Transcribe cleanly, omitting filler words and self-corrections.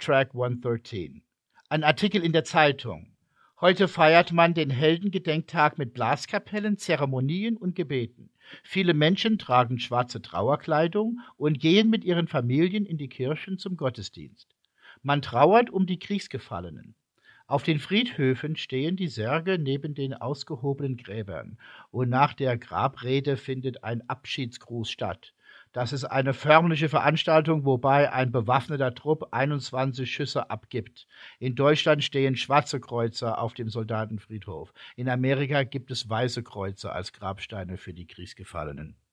Track 113. Ein Artikel in der Zeitung. Heute feiert man den Heldengedenktag mit Blaskapellen, Zeremonien und Gebeten. Viele Menschen tragen schwarze Trauerkleidung und gehen mit ihren Familien in die Kirchen zum Gottesdienst. Man trauert um die Kriegsgefallenen. Auf den Friedhöfen stehen die Särge neben den ausgehobenen Gräbern und nach der Grabrede findet ein Abschiedsgruß statt. Das ist eine förmliche Veranstaltung, wobei ein bewaffneter Trupp 21 Schüsse abgibt. In Deutschland stehen schwarze Kreuze auf dem Soldatenfriedhof. In Amerika gibt es weiße Kreuze als Grabsteine für die Kriegsgefallenen.